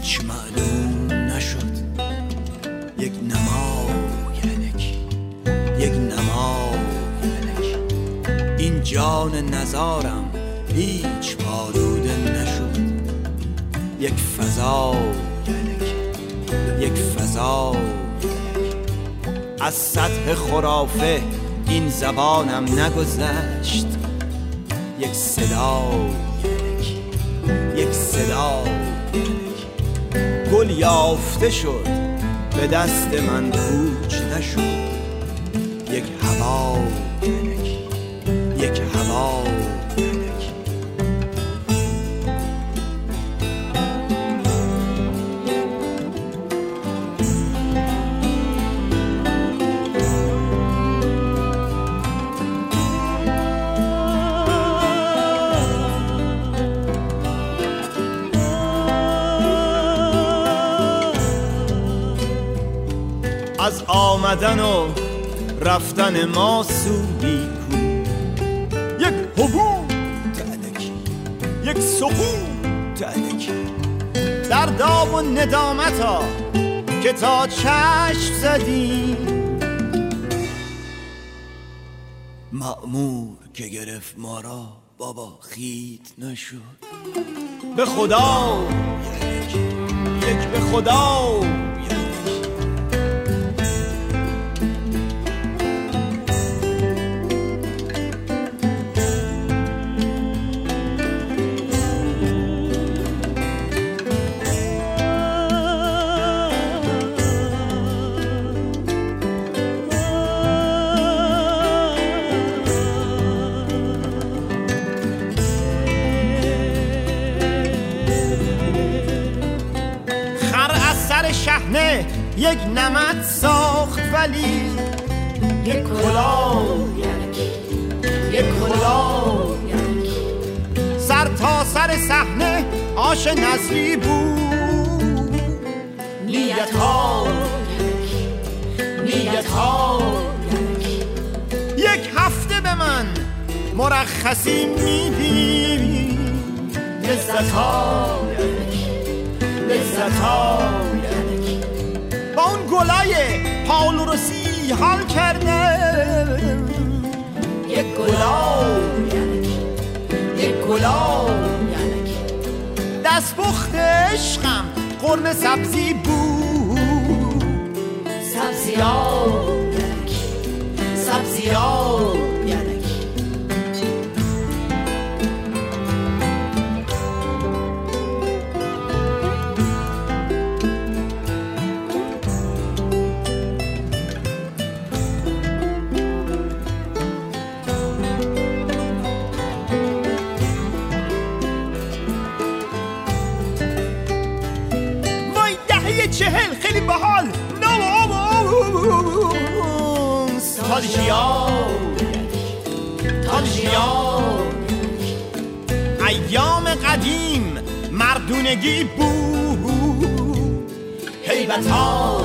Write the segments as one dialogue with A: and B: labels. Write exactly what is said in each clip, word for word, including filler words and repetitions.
A: هیچ معلوم نشد. یک نما یعنی یک نما یعنی این جان نزارم هیچ پالوده نشد. یک فضا یعنی یک فضا یعنی از سطح خرافه این زبانم نگذشت. یک صدا یعنی یک صدا یعنی گل یافته شد به دست من کوچ نشد. یک هوا یعنی یک هوا یعنی از آمدن و رفتن ما سودی کو. یک حبوط الکی یک سقوط الکی در داغ و ندامتا که تا چشم زدیم. مأمور که گرفت ما را بابا خیت نشد. به خدا یک یک به خدا شحنه یک نمد ساخت ولی یک کلاه یک کلاه سر تا سر صحنه آش نظری بود. نیت ها نیت ها یک هفته به من مرخصی میدی. لذت ها لذت ها با اون گلای پاولو روسی حال کرده. یک گلا یک گلا دست پخت عشقم قرمه سبزی بود. سبزی ها سبزی ها چهل خیلی بحال تالژیا تالژیا ایام قدیم مردونگی بود. هیبتا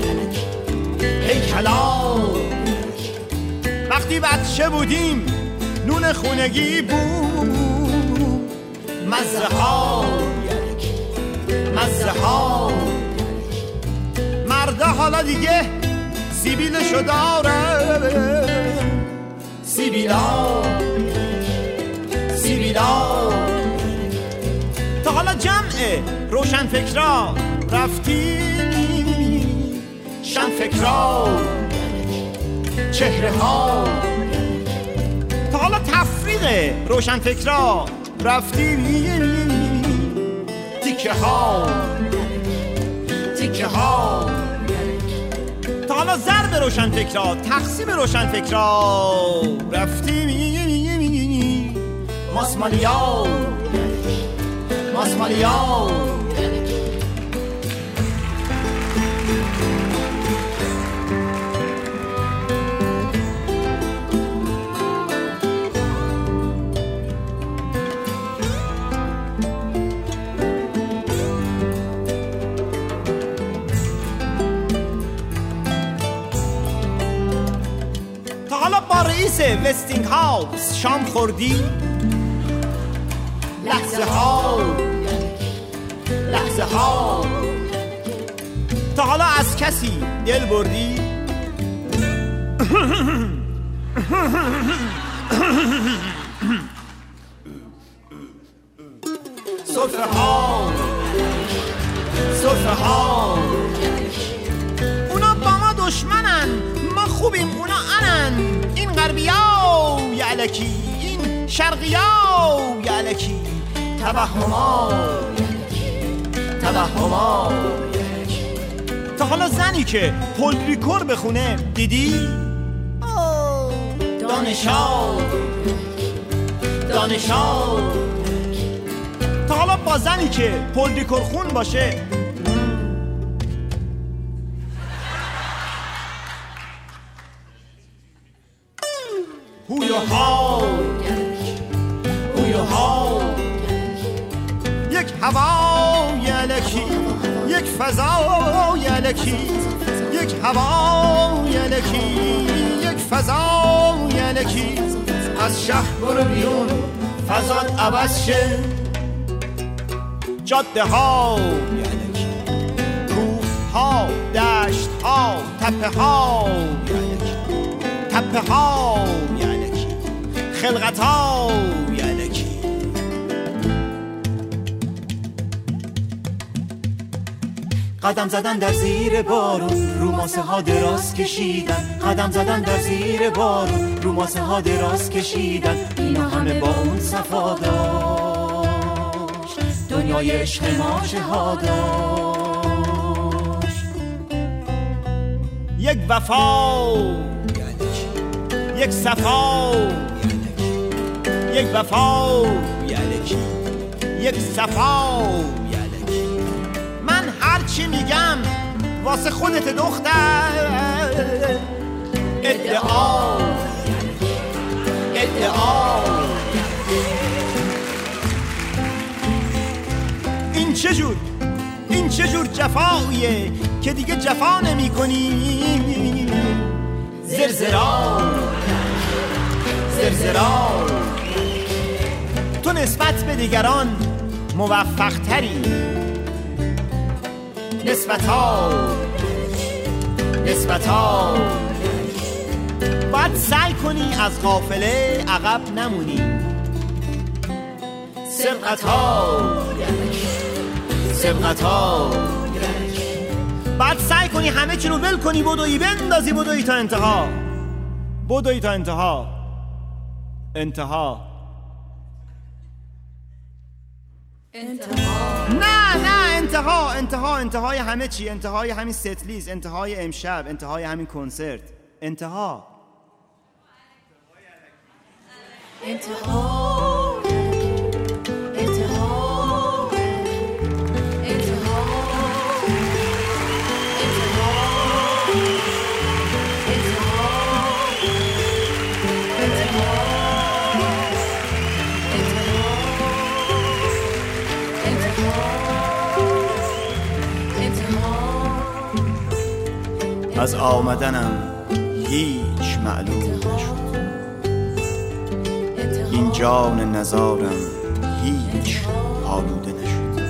A: هیکلا وقتی بچه بودیم نون خونگی بود. مزه ها مزه ها مرده حالا دیگه سیبیلشو داره. سیبیلا سیبیلا تا حالا جمعه روشن فکرا رفتی. شن فکرا چهره ها تا حالا تفریق روشن فکرا رفتی. تیکه ها تیکه ها تا حالا ضرب روشن فکرها تقسیم روشن فکرها رفتی. ماسمالیا ماسمالیا رئیس وستینگ هاوس شام خوردی؟ لحظه ها لحظه ها کسی دل بردی؟ صرفه ها صرفه ها اونا با ما دشمنن، ما خوبیم اونا انن. این غربیا یعلکی، این شرقیا یعلکی. توهما توهما. تا حالا زنی که پولریکور بخونه دیدی؟ دانشا دانشا. تا حالا با زنی که پولریکور خون باشه هویو ها هویو ها. یک هوا یلکی، یک فضا یلکی، یک هوا یلکی، یک فضا یلکی. از شهر برو بیرون فضات عوض شه. جاده ها یلکی، کوه ها، دشت ها، تپه ها یلکی، تپه ها یلکی، خلقت ها یلکی. قدم زدن در زیر بارون، رو ماسه ها دراز کشیدن. قدم زدن در زیر بارون، رو ماسه ها دراز کشیدن. اینا همه با اون صفا داشت، دنیای عشق ما چه ها داشت. یک وفا یک صفا، یک وفا یلکی، یک صفا یلکی. من هر چی میگم واسه خودت دختر. ادعا ادعا. این چجور این چجور جفاییه که دیگه جفا نمی کنی؟ زرزرا زرزرا. تو نسبت به دیگران موفق تری. نسبتا نسبتا. باید سعی کنی از قافله عقب نمونی. سبقتا سبقتا. باید سعی کنی همه چی رو ول کنی، بدوی بندازی، بدوی تا انتها، بدوی تا انتها انتها انتها. نه نه انتها انتها. انتهای همه چی، انتهای همین ستلیز، انتهای امشب، انتهای همین کنسرت. انتها انتها از آمدنم هیچ معلوم نشد. این جان نزارم هیچ آلوده نشد.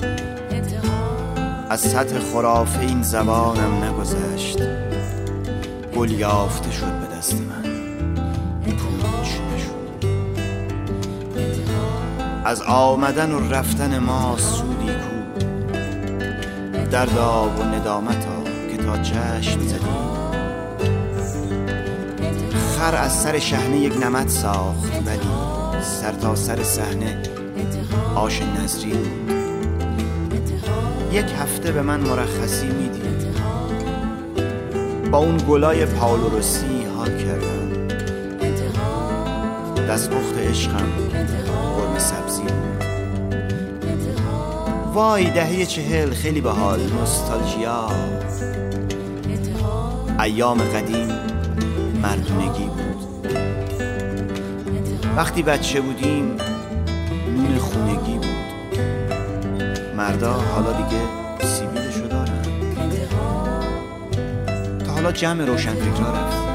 A: از سطح خرافه این زبانم نگذشت. گل یافته شد به دست من، پوچ نشد. از آمدن و رفتن ما سودی کو، دردا و ندامتا تا چشم زدیم. خر از سر شحنه یک نمد ساخت، ولی سر تا سر صحنه آش نظری بود. یک هفته به من مرخصی میدید. با اون گلای پائولو روسی حال کردم. دستپخت عشقم قرمه سبزی بود. وای دهه چهل خیلی باحال، نوستالژیا. ایام قدیم مردونگی بود. وقتی بچه بودیم نون خونگی بود. مردا حالا دیگه سیبیلشو دارن. تا حالا جمع روشنفکرها رفتیم.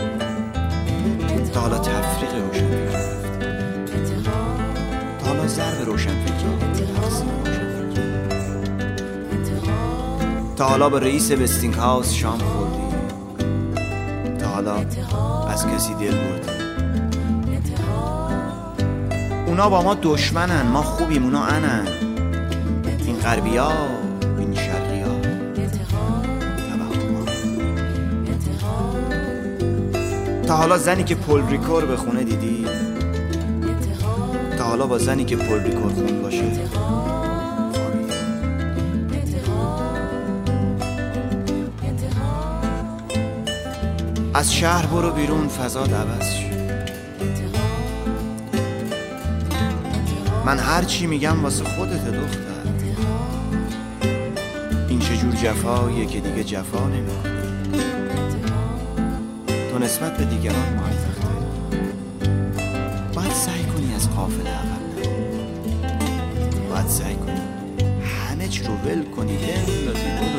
A: تا حالا تفریق روشنفکرها رفتیم. تا حالا ضرب روشنفکرها، تقسیم روشنفکرها. تا حالا با رئیس وستینگ هاوس شام خوردی؟ تا حالا از کسی دل بردی؟ اونا با ما دشمنن، ما خوبیم اونا انن. این غربی ها این شرقی ها توهما. تا حالا زنی که پول ریکور به خونه دیدی؟ تا حالا با زنی که پول ریکور خون باشه از شهر برو بیرون، فضا عوض شد. من هر چی میگم واسه خودت دختر. این چجور جفاییه که دیگه جفا نمی‌کنی؟ تو نسبت به دیگران مایتختری، باید سعی کنی از قافله عقب نری. باید سعی کنی همه چی رو ول کنی، بندازی